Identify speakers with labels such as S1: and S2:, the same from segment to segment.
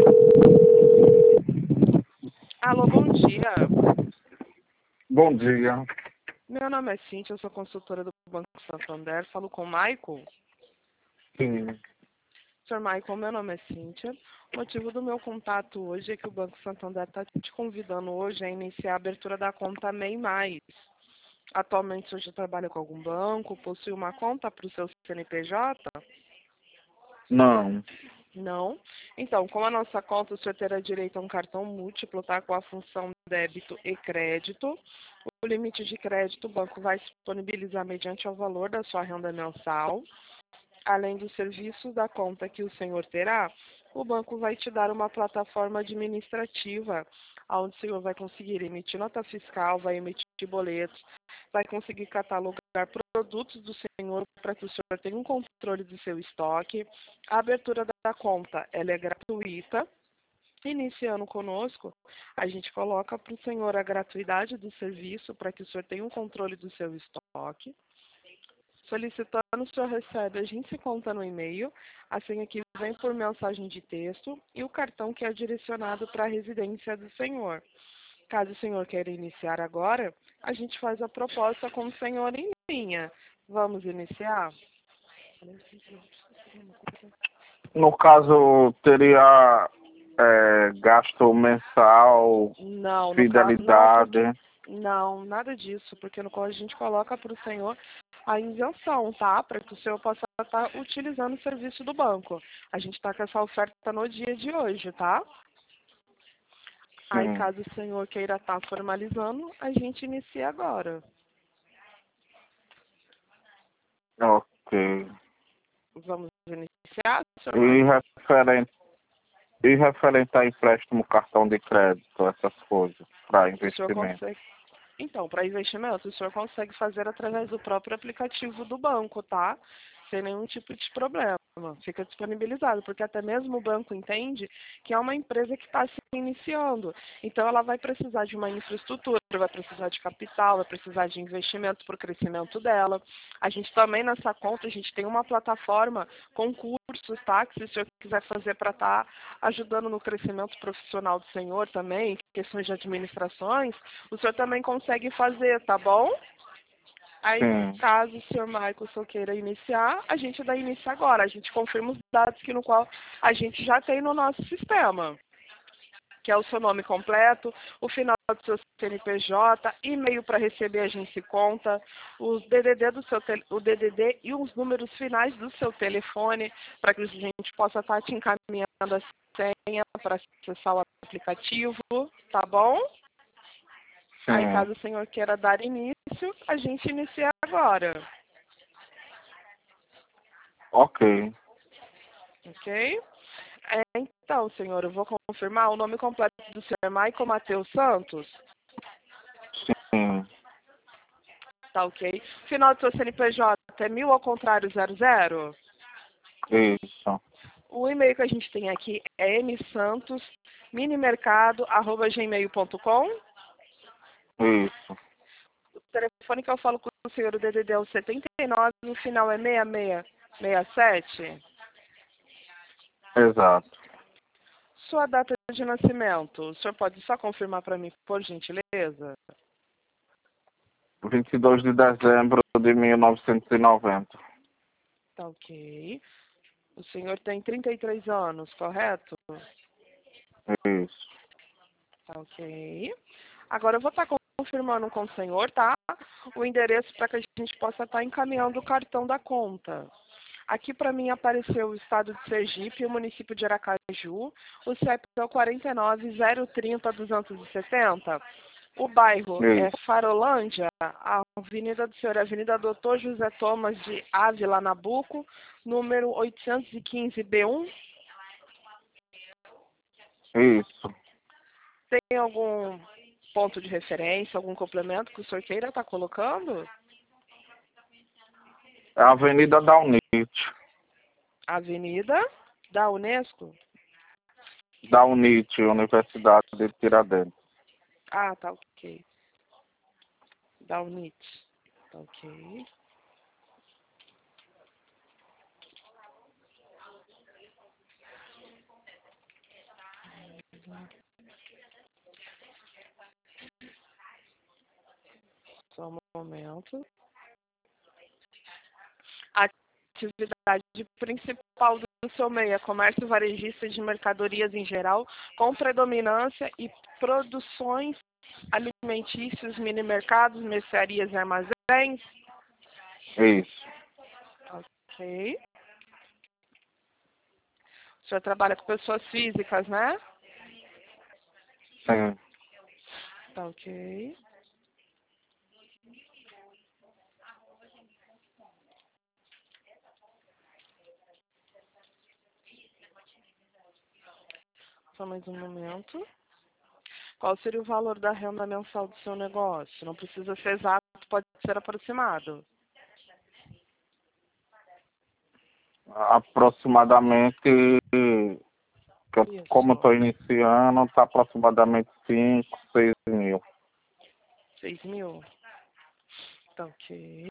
S1: Alô, bom dia.
S2: Bom dia.
S1: Meu nome é Cíntia, eu sou consultora do Banco Santander. Falo com o Maicon.
S2: Sim.
S1: Senhor Maicon, meu nome é Cíntia. O motivo do meu contato hoje é que o Banco Santander está te convidando hoje a iniciar a abertura da conta MEI Mais. Atualmente, o senhor trabalha com algum banco? Possui uma conta para o seu CNPJ?
S2: Não.
S1: Não. Então, com a nossa conta, o senhor terá direito a um cartão múltiplo, tá? Com a função débito e crédito. O limite de crédito o banco vai disponibilizar mediante o valor da sua renda mensal. Além dos serviços da conta que o senhor terá, o banco vai te dar uma plataforma administrativa, onde o senhor vai conseguir emitir nota fiscal, vai emitir boletos, vai conseguir catalogar produtos do senhor para que o senhor tenha um controle do seu estoque. A abertura da conta ela é gratuita. Iniciando conosco, a gente coloca para o senhor a gratuidade do serviço para que o senhor tenha um controle do seu estoque. Solicitando, o senhor recebe a gente conta no e-mail, a senha que vem por mensagem de texto e o cartão que é direcionado para a residência do senhor. Caso o senhor queira iniciar agora, a gente faz a proposta com o senhor em linha. Vamos iniciar?
S2: No caso, teria gasto mensal,
S1: Não, no caso, não,
S2: fidelidade.
S1: porque não, nada disso, porque no qual a gente coloca para o senhor a isenção, tá? Para que o senhor possa estar utilizando o serviço do banco. A gente está com essa oferta no dia de hoje, tá? Aí,
S2: Sim.
S1: caso o senhor queira estar formalizando, a gente inicia agora.
S2: Ok.
S1: Vamos iniciar, senhor
S2: E
S1: Michael?
S2: referente, e referente a empréstimo, cartão de crédito, essas coisas, para
S1: O senhor
S2: investimento.
S1: consegue. Então, para investimento, o senhor consegue fazer através do próprio aplicativo do banco, tá? Sem nenhum tipo de problema. Fica disponibilizado, porque até mesmo o banco entende que é uma empresa que está se iniciando. Então, ela vai precisar de uma infraestrutura, vai precisar de capital, vai precisar de investimento para o crescimento dela. A gente também, nessa conta, a gente tem uma plataforma com cursos, tá? Que se o senhor quiser fazer para estar ajudando no crescimento profissional do senhor também, questões de administrações, o senhor também consegue fazer, tá bom? Aí,
S2: Sim.
S1: caso o senhor Michael só queira iniciar, a gente dá início agora. A gente confirma os dados que no qual a gente já tem no nosso sistema, que é o seu nome completo, o final do seu CNPJ, e-mail para receber a gente conta, os DDD do seu o DDD e os números finais do seu telefone, para que a gente possa estar te encaminhando a senha para acessar o aplicativo, tá bom? Aí,
S2: Sim.
S1: caso o senhor queira dar início, a gente inicia agora,
S2: Ok.
S1: ok? Então, senhor, eu vou confirmar o nome completo do senhor Michael Matheus Santos,
S2: Sim.
S1: tá ok? Final do seu CNPJ é 1000 ao contrário 00.
S2: Isso.
S1: O e-mail que a gente tem aqui é msantos.minimercado@gmail.com.
S2: Isso.
S1: O telefone que eu falo com o senhor, o DDD é o 79, no final é 6667.
S2: Exato.
S1: Sua data de nascimento, o senhor pode só confirmar para mim, por gentileza?
S2: 22 de dezembro de 1990.
S1: Tá ok. O senhor tem 33 anos, correto?
S2: Isso.
S1: Tá ok. Agora eu vou estar confirmando com o senhor, tá? O endereço para que a gente possa estar encaminhando o cartão da conta. Aqui para mim apareceu o estado de Sergipe e o município de Aracaju. O CEP é o 49.030.270. O bairro é
S2: Isso.
S1: Farolândia. A avenida do senhor é Avenida Doutor José Thomas de Ávila Nabuco, número 815B1.
S2: Isso.
S1: Tem algum ponto de referência, algum complemento que o senhor queira estar colocando?
S2: É a Avenida da UNIT.
S1: Avenida da Unesco?
S2: Da UNIT, Universidade de Tiradentes.
S1: Ah, tá ok. Da UNIT. Tá ok. Só um momento. A atividade principal do seu meio é comércio varejista de mercadorias em geral, com predominância e produções alimentícios, mini-mercados, mercearias e armazéns.
S2: Isso.
S1: Ok. O senhor trabalha com pessoas físicas, né?
S2: Sim.
S1: Tá ok. Só mais um momento. Qual seria o valor da renda mensal do seu negócio? Não precisa ser exato, pode ser aproximado.
S2: Aproximadamente, como eu
S1: Isso.
S2: estou iniciando, está aproximadamente 5, 6 mil.
S1: 6.000? Tá ok.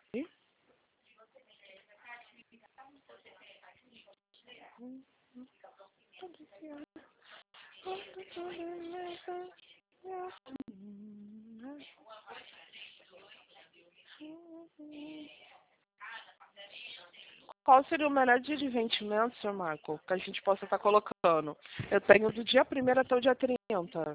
S1: Qual seria o melhor dia de vendimento, senhor Marco, que a gente possa estar colocando? Eu tenho do dia 1º até o dia 30.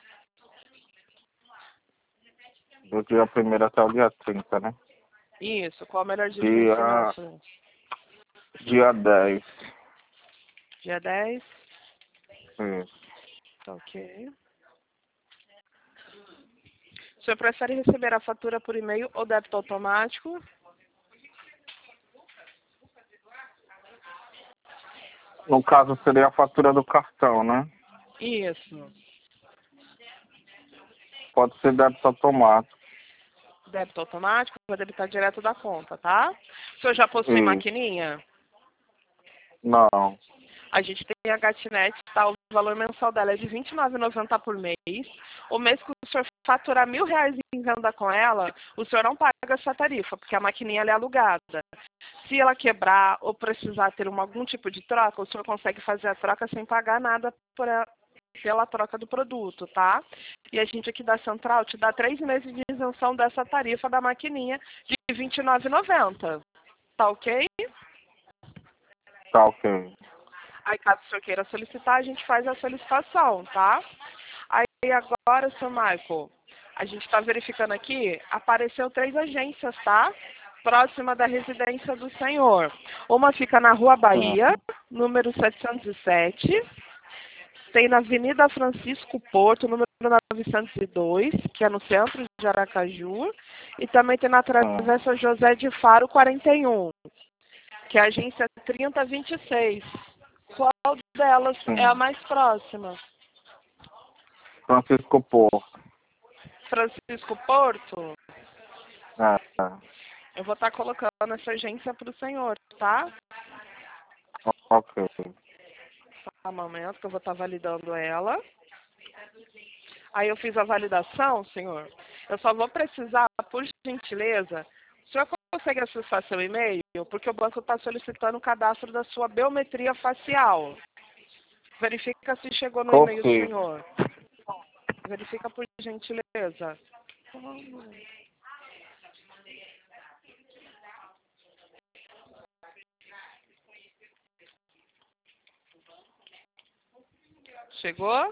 S2: Do dia 1º até o dia 30, né?
S1: Isso, qual é o melhor dia de
S2: Dia,
S1: vencimento?
S2: dia 10.
S1: Dia 10?
S2: Isso.
S1: Tá ok. O senhor prefere receber a fatura por e-mail ou débito automático?
S2: No caso, seria a fatura do cartão, né?
S1: Isso.
S2: Pode ser débito automático.
S1: Débito automático, vai debitar direto da conta, tá? O senhor já possui
S2: Isso.
S1: maquininha?
S2: Não.
S1: A gente tem a Gatnet, tá? O valor mensal dela é de R$ 29,90 por mês. O mês que o senhor faturar R$ 1.000 em venda com ela, o senhor não paga essa tarifa, porque a maquininha ela é alugada. Se ela quebrar ou precisar ter algum tipo de troca, o senhor consegue fazer a troca sem pagar nada pela troca do produto, tá? E a gente aqui da Central te dá 3 meses de isenção dessa tarifa da maquininha de R$ 29,90. Tá ok?
S2: Tá ok.
S1: Aí, caso o senhor queira solicitar, a gente faz a solicitação, tá? Aí, agora, seu Michael, a gente está verificando aqui, apareceu 3 agências, tá? Próxima da residência do senhor. Uma fica na Rua Bahia, número 707. Tem na Avenida Francisco Porto, número 902, que é no centro de Aracaju. E também tem na Travessa José de Faro, 41, que é a agência 3026. Qual delas é a mais próxima?
S2: Francisco Porto.
S1: Francisco Porto?
S2: É.
S1: Eu vou estar colocando essa agência para o senhor, tá?
S2: Ok.
S1: Só um momento que eu vou estar validando ela. Aí eu fiz a validação, senhor. Eu só vou precisar, por gentileza, o senhor consegue acessar seu e-mail? Porque o banco está solicitando o cadastro da sua biometria facial. Verifica se chegou no e-mail do
S2: Consigo.
S1: senhor. Verifica por gentileza. Chegou?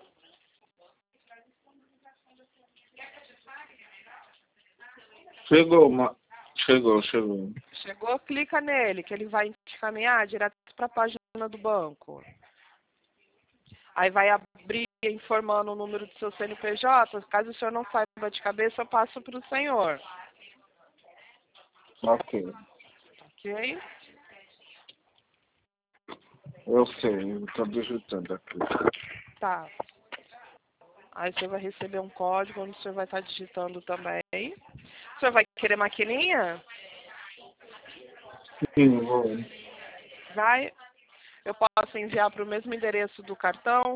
S2: Chegou.
S1: Chegou, clica nele, que ele vai te encaminhar direto para a página do banco. Aí vai abrir informando o número do seu CNPJ. Caso o senhor não saiba de cabeça, eu passo para o senhor.
S2: Ok.
S1: Ok?
S2: Eu sei, eu estou digitando aqui.
S1: Tá. Aí você vai receber um código onde o senhor vai estar digitando também. O senhor vai querer maquininha?
S2: Sim, vou.
S1: Vai. Eu posso enviar para o mesmo endereço do cartão?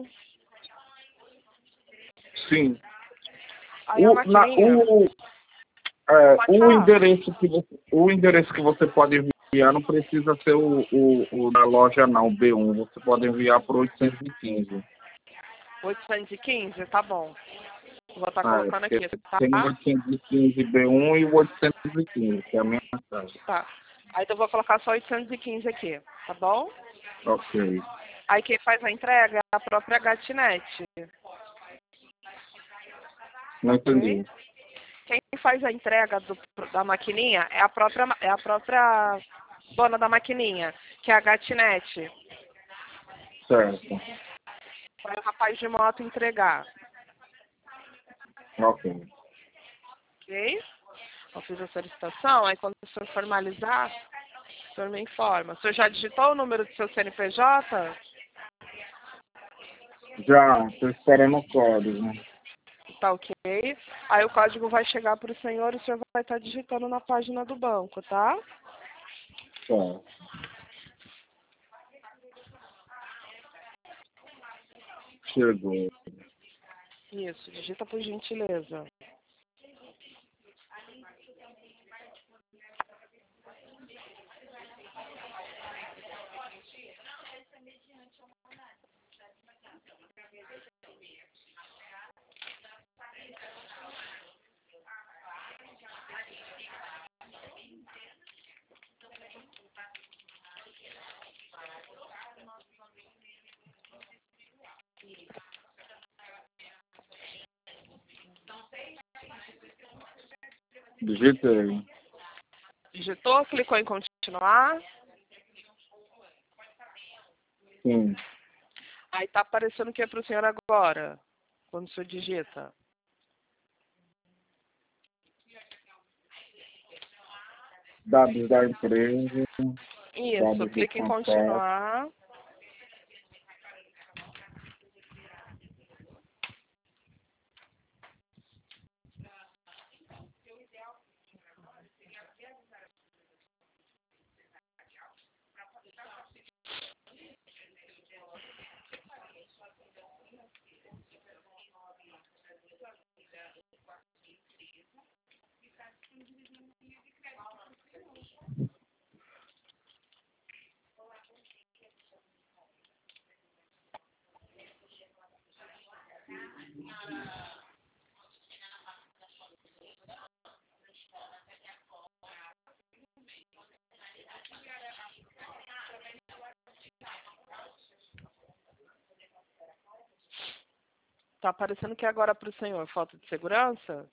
S2: Sim.
S1: Aí a maquininha... Pode
S2: O
S1: falar.
S2: endereço que você pode enviar não precisa ser o da loja não, B1. Você pode enviar para 815.
S1: 815? Tá bom. Vou estar
S2: Ah,
S1: colocando aqui, tá?
S2: tem o 815 B1 e o 815, que é a minha casa.
S1: Tá. Aí eu vou colocar só 815 aqui, tá bom?
S2: Ok.
S1: Aí quem faz a entrega é a própria Gatinet.
S2: Não
S1: Ok?
S2: entendi.
S1: Quem faz a entrega da maquininha é a própria dona da maquininha, que é a Gatinet.
S2: Certo.
S1: Vai o rapaz de moto entregar.
S2: Ok.
S1: Ok? Eu fiz a solicitação, aí quando o senhor formalizar, o senhor me informa. O senhor já digitou o número do seu CNPJ?
S2: Já, estou esperando o código.
S1: Tá ok. Aí o código vai chegar para o senhor e o senhor vai estar digitando na página do banco, tá?
S2: Certo. Chegou.
S1: Isso, digita por gentileza.
S2: Digitei.
S1: Digitou, clicou em continuar.
S2: Sim.
S1: Aí tá aparecendo o que é para o senhor agora, quando o senhor digita.
S2: Dados da empresa,
S1: Isso,
S2: dados do
S1: clique em
S2: contato.
S1: continuar. Tá aparecendo o que agora para o senhor? Foto de segurança?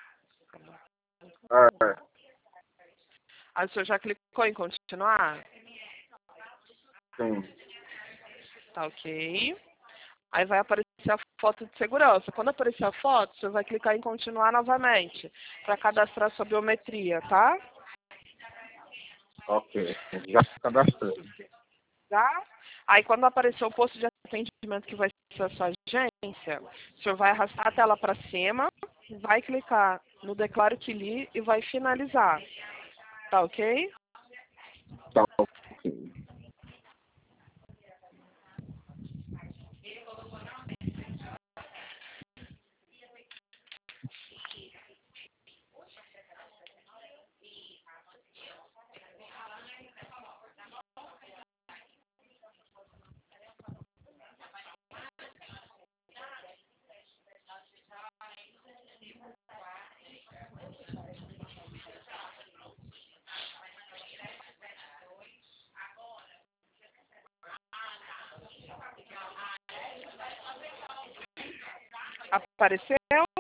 S2: É,
S1: Aí o senhor já clicou em continuar?
S2: sim.
S1: Tá ok. Aí vai aparecer a foto de segurança. Quando aparecer a foto, o senhor vai clicar em continuar novamente, para cadastrar sua biometria, tá?
S2: Ok. Já cadastrei.
S1: Tá? Aí quando aparecer o posto de atendimento que vai ser a sua agência, o senhor vai arrastar a tela para cima, vai clicar no Declaro que li e vai finalizar. Tá ok?
S2: Tá ok.
S1: Apareceu?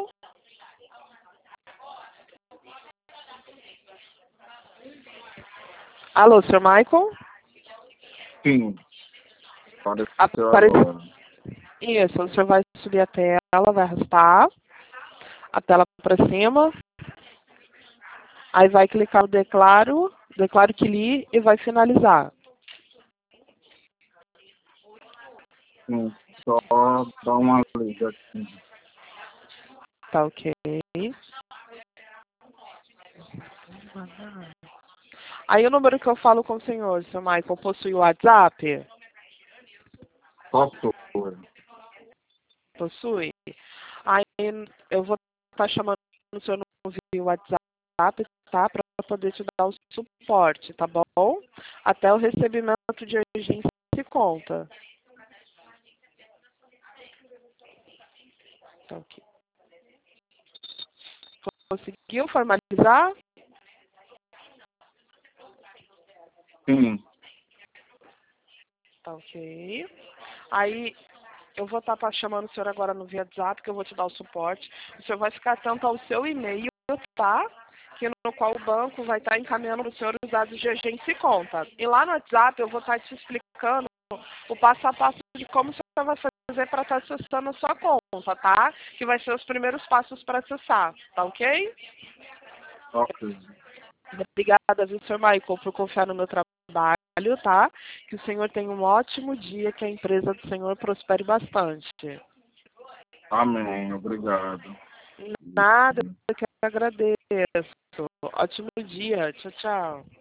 S1: Alô, senhor Michael?
S2: Sim. Apareceu
S1: Apareceu.
S2: agora.
S1: Isso, o senhor vai subir a tela, vai arrastar a tela para cima. Aí vai clicar no declaro que li e vai finalizar.
S2: Sim. Só dá uma lida aqui.
S1: Tá ok. Aí o número que eu falo com o senhor, seu Michael, possui o WhatsApp?
S2: Posso?
S1: Possui? Aí eu vou estar chamando o senhor no WhatsApp, tá? Para poder te dar o suporte, tá bom? Até o recebimento de urgência se conta. Tá ok. Conseguiu formalizar?
S2: Sim.
S1: Tá ok. Aí eu vou estar chamando o senhor agora no WhatsApp, que eu vou te dar o suporte. O senhor vai ficar atento ao seu e-mail, tá? Que no qual o banco vai estar encaminhando para o senhor os dados de agência e conta. E lá no WhatsApp eu vou estar te explicando o passo a passo de como o senhor vai fazer para estar acessando a sua conta, tá? Que vai ser os primeiros passos para acessar, tá ok?
S2: Ok.
S1: Obrigada, viu, senhor Michael, por confiar no meu trabalho, tá? Que o senhor tenha um ótimo dia, que a empresa do senhor prospere bastante.
S2: Amém. Obrigado.
S1: Nada, eu que agradeço. Ótimo dia. Tchau, tchau.